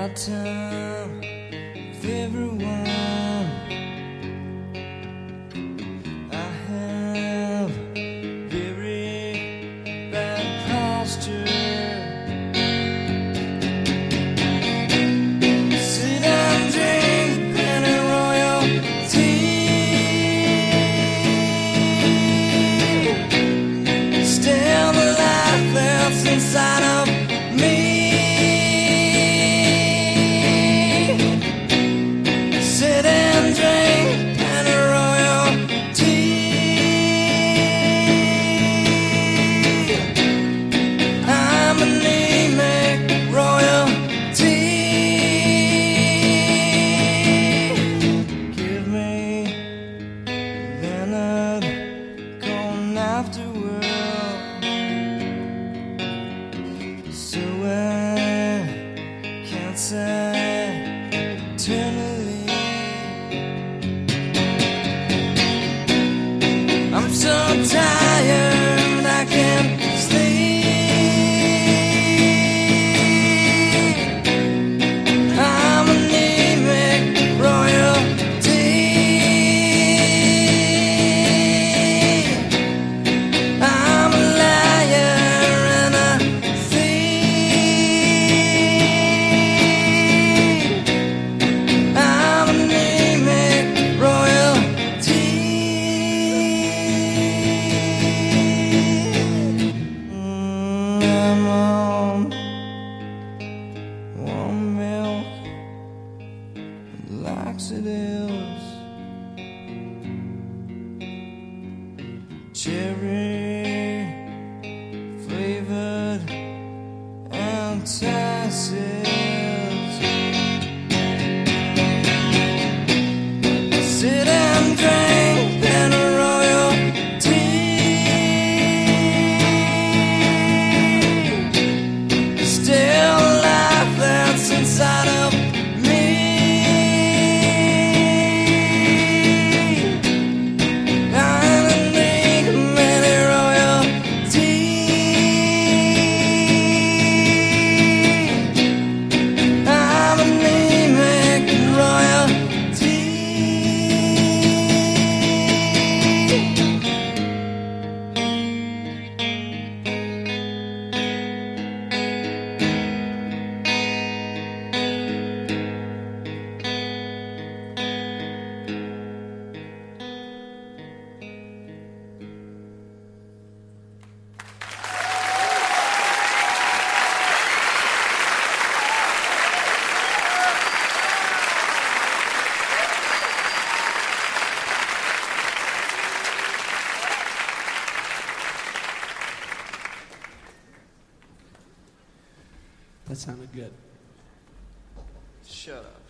about time with everyone. I have very bad posture. Sit and drink penny royal tea. Still the life that's inside of me. Sit and drink penny royal tea. I'm anemic royalty. Give me Leonard Cohen afterward, so I can't say eternally. I'm so tired I can't sleep. I'm anemic royalty. I'm a liar and a thief. I'm anemic royalty. I'm on warm milk and laxatives, cherry flavored antacids. Sit and drink penny royal tea. Still the life that's inside of me. I'm anemic royalty. I'm anemic royalty. That sounded good. Shut up.